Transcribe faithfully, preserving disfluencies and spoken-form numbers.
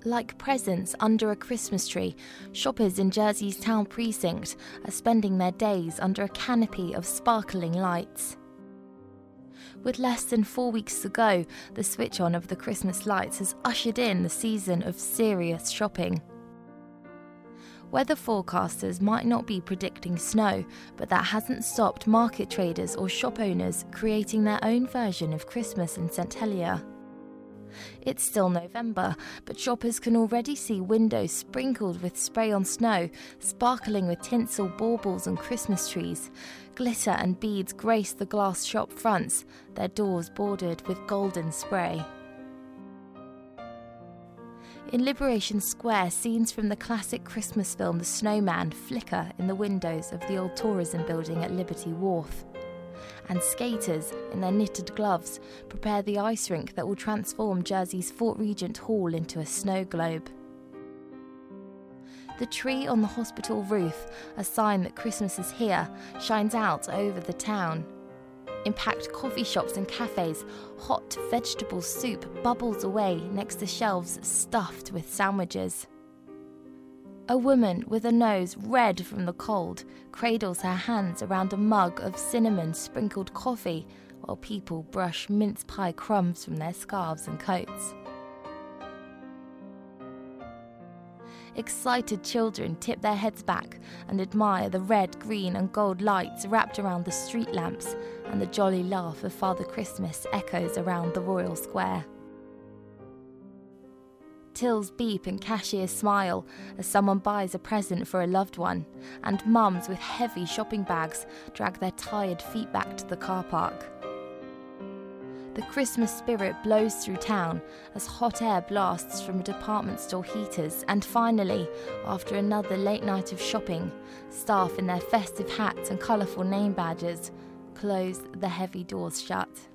Like presents under a Christmas tree, shoppers in Jersey's town precinct are spending their days under a canopy of sparkling lights. With less than four weeks to go, the switch on of the Christmas lights has ushered in the season of serious shopping. Weather forecasters might not be predicting snow, but that hasn't stopped market traders or shop owners creating their own version of Christmas in St Helier. It's still November, but shoppers can already see windows sprinkled with spray-on snow, sparkling with tinsel, baubles and Christmas trees. Glitter and beads grace the glass shop fronts, their doors bordered with golden spray. In Liberation Square, scenes from the classic Christmas film The Snowman flicker in the windows of the old tourism building at Liberty Wharf. And skaters, in their knitted gloves, prepare the ice rink that will transform Jersey's Fort Regent Hall into a snow globe. The tree on the hospital roof, a sign that Christmas is here, shines out over the town. In packed coffee shops and cafes, hot vegetable soup bubbles away next to shelves stuffed with sandwiches. A woman with a nose red from the cold cradles her hands around a mug of cinnamon-sprinkled coffee while people brush mince pie crumbs from their scarves and coats. Excited children tip their heads back and admire the red, green and gold lights wrapped around the street lamps, and the jolly laugh of Father Christmas echoes around the Royal Square. Tills beep and cashiers smile as someone buys a present for a loved one, and mums with heavy shopping bags drag their tired feet back to the car park. The Christmas spirit blows through town as hot air blasts from department store heaters, and finally, after another late night of shopping, staff in their festive hats and colourful name badges close the heavy doors shut.